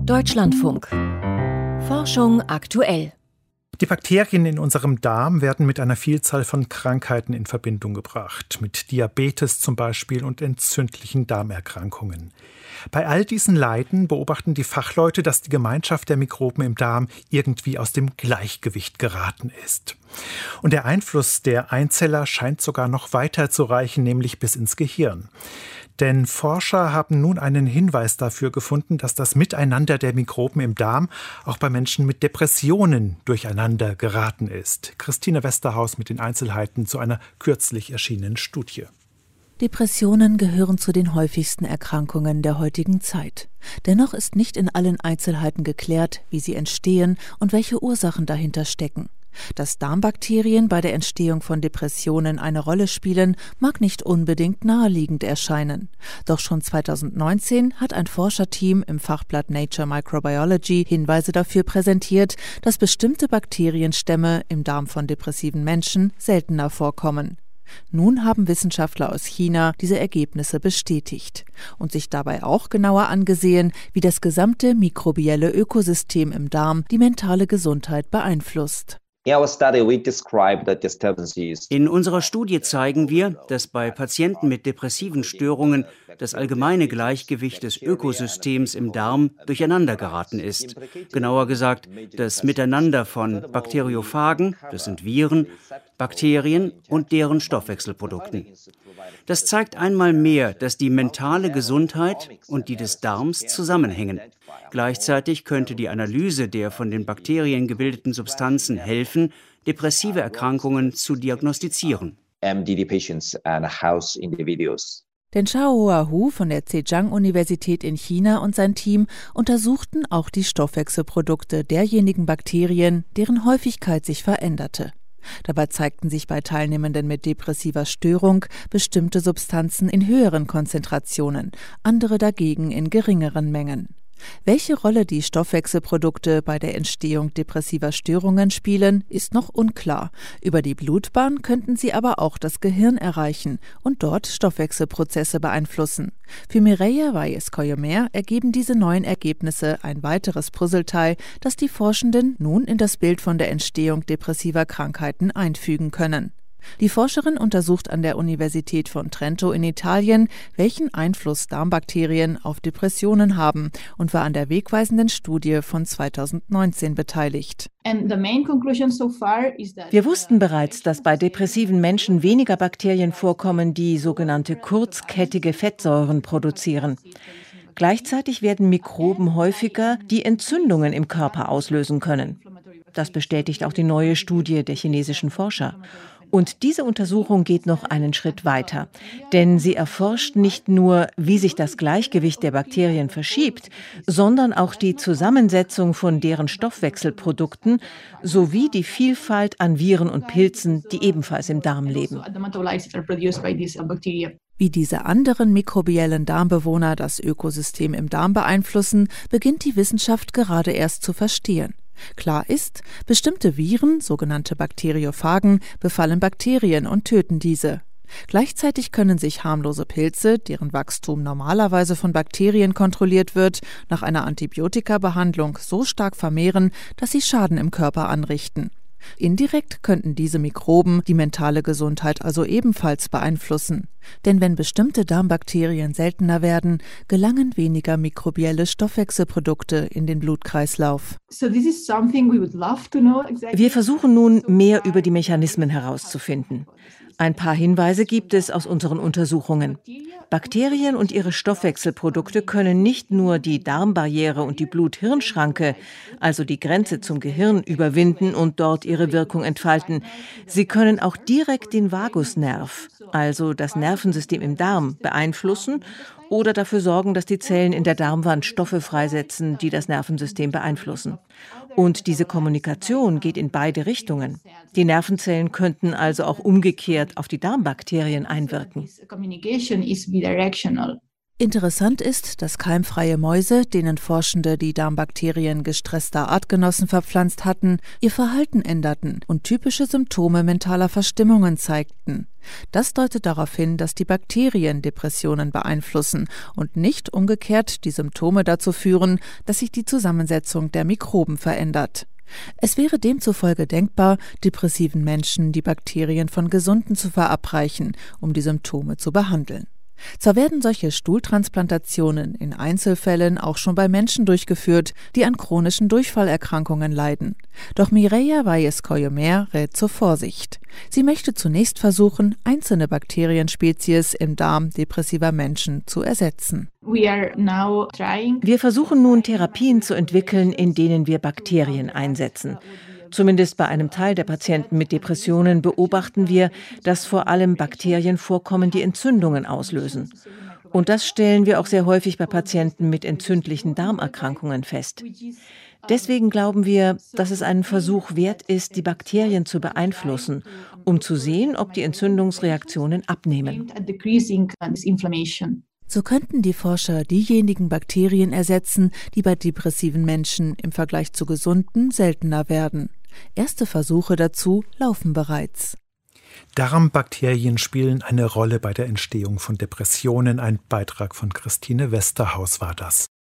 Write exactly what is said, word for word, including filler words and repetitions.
Deutschlandfunk. Forschung aktuell. Die Bakterien in unserem Darm werden mit einer Vielzahl von Krankheiten in Verbindung gebracht, mit Diabetes zum Beispiel und entzündlichen Darmerkrankungen. Bei all diesen Leiden beobachten die Fachleute, dass die Gemeinschaft der Mikroben im Darm irgendwie aus dem Gleichgewicht geraten ist. Und der Einfluss der Einzeller scheint sogar noch weiter zu reichen, nämlich bis ins Gehirn. Denn Forscher haben nun einen Hinweis dafür gefunden, dass das Miteinander der Mikroben im Darm auch bei Menschen mit Depressionen durcheinander geraten ist. Christine Westerhaus mit den Einzelheiten zu einer kürzlich erschienenen Studie. Depressionen gehören zu den häufigsten Erkrankungen der heutigen Zeit. Dennoch ist nicht in allen Einzelheiten geklärt, wie sie entstehen und welche Ursachen dahinter stecken. Dass Darmbakterien bei der Entstehung von Depressionen eine Rolle spielen, mag nicht unbedingt naheliegend erscheinen. Doch schon zweitausendneunzehn hat ein Forscherteam im Fachblatt Nature Microbiology Hinweise dafür präsentiert, dass bestimmte Bakterienstämme im Darm von depressiven Menschen seltener vorkommen. Nun haben Wissenschaftler aus China diese Ergebnisse bestätigt und sich dabei auch genauer angesehen, wie das gesamte mikrobielle Ökosystem im Darm die mentale Gesundheit beeinflusst. In unserer Studie zeigen wir, dass bei Patienten mit depressiven Störungen das allgemeine Gleichgewicht des Ökosystems im Darm durcheinander geraten ist. Genauer gesagt, das Miteinander von Bakteriophagen, das sind Viren, Bakterien und deren Stoffwechselprodukten. Das zeigt einmal mehr, dass die mentale Gesundheit und die des Darms zusammenhängen. Gleichzeitig könnte die Analyse der von den Bakterien gebildeten Substanzen helfen, depressive Erkrankungen zu diagnostizieren. Denn Xiao Huahu von der Zhejiang-Universität in China und sein Team untersuchten auch die Stoffwechselprodukte derjenigen Bakterien, deren Häufigkeit sich veränderte. Dabei zeigten sich bei Teilnehmenden mit depressiver Störung bestimmte Substanzen in höheren Konzentrationen, andere dagegen in geringeren Mengen. Welche Rolle die Stoffwechselprodukte bei der Entstehung depressiver Störungen spielen, ist noch unklar. Über die Blutbahn könnten sie aber auch das Gehirn erreichen und dort Stoffwechselprozesse beeinflussen. Für Mireia Valles-Coyomer ergeben diese neuen Ergebnisse ein weiteres Puzzleteil, das die Forschenden nun in das Bild von der Entstehung depressiver Krankheiten einfügen können. Die Forscherin untersucht an der Universität von Trento in Italien, welchen Einfluss Darmbakterien auf Depressionen haben und war an der wegweisenden Studie von zweitausendneunzehn beteiligt. Wir wussten bereits, dass bei depressiven Menschen weniger Bakterien vorkommen, die sogenannte kurzkettige Fettsäuren produzieren. Gleichzeitig werden Mikroben häufiger, die Entzündungen im Körper auslösen können. Das bestätigt auch die neue Studie der chinesischen Forscher. Und diese Untersuchung geht noch einen Schritt weiter, denn sie erforscht nicht nur, wie sich das Gleichgewicht der Bakterien verschiebt, sondern auch die Zusammensetzung von deren Stoffwechselprodukten sowie die Vielfalt an Viren und Pilzen, die ebenfalls im Darm leben. Wie diese anderen mikrobiellen Darmbewohner das Ökosystem im Darm beeinflussen, beginnt die Wissenschaft gerade erst zu verstehen. Klar ist, bestimmte Viren, sogenannte Bakteriophagen, befallen Bakterien und töten diese. Gleichzeitig können sich harmlose Pilze, deren Wachstum normalerweise von Bakterien kontrolliert wird, nach einer Antibiotikabehandlung so stark vermehren, dass sie Schaden im Körper anrichten. Indirekt könnten diese Mikroben die mentale Gesundheit also ebenfalls beeinflussen. Denn wenn bestimmte Darmbakterien seltener werden, gelangen weniger mikrobielle Stoffwechselprodukte in den Blutkreislauf. Wir versuchen nun, mehr über die Mechanismen herauszufinden. Ein paar Hinweise gibt es aus unseren Untersuchungen. Bakterien und ihre Stoffwechselprodukte können nicht nur die Darmbarriere und die Blut-Hirn-Schranke, also die Grenze zum Gehirn, überwinden und dort ihre Wirkung entfalten. Sie können auch direkt den Vagusnerv, also das Nervensystem im Darm, beeinflussen oder dafür sorgen, dass die Zellen in der Darmwand Stoffe freisetzen, die das Nervensystem beeinflussen. Und diese Kommunikation geht in beide Richtungen. Die Nervenzellen könnten also auch umgekehrt auf die Darmbakterien einwirken. Interessant ist, dass keimfreie Mäuse, denen Forschende die Darmbakterien gestresster Artgenossen verpflanzt hatten, ihr Verhalten änderten und typische Symptome mentaler Verstimmungen zeigten. Das deutet darauf hin, dass die Bakterien Depressionen beeinflussen und nicht umgekehrt die Symptome dazu führen, dass sich die Zusammensetzung der Mikroben verändert. Es wäre demzufolge denkbar, depressiven Menschen die Bakterien von Gesunden zu verabreichen, um die Symptome zu behandeln. Zwar werden solche Stuhltransplantationen in Einzelfällen auch schon bei Menschen durchgeführt, die an chronischen Durchfallerkrankungen leiden. Doch Mireia Valles-Coyomer rät zur Vorsicht. Sie möchte zunächst versuchen, einzelne Bakterienspezies im Darm depressiver Menschen zu ersetzen. Wir versuchen nun, Therapien zu entwickeln, in denen wir Bakterien einsetzen. Zumindest bei einem Teil der Patienten mit Depressionen beobachten wir, dass vor allem Bakterien vorkommen, die Entzündungen auslösen. Und das stellen wir auch sehr häufig bei Patienten mit entzündlichen Darmerkrankungen fest. Deswegen glauben wir, dass es einen Versuch wert ist, die Bakterien zu beeinflussen, um zu sehen, ob die Entzündungsreaktionen abnehmen. So könnten die Forscher diejenigen Bakterien ersetzen, die bei depressiven Menschen im Vergleich zu gesunden seltener werden. Erste Versuche dazu laufen bereits. Darmbakterien spielen eine Rolle bei der Entstehung von Depressionen. Ein Beitrag von Christine Westerhaus war das.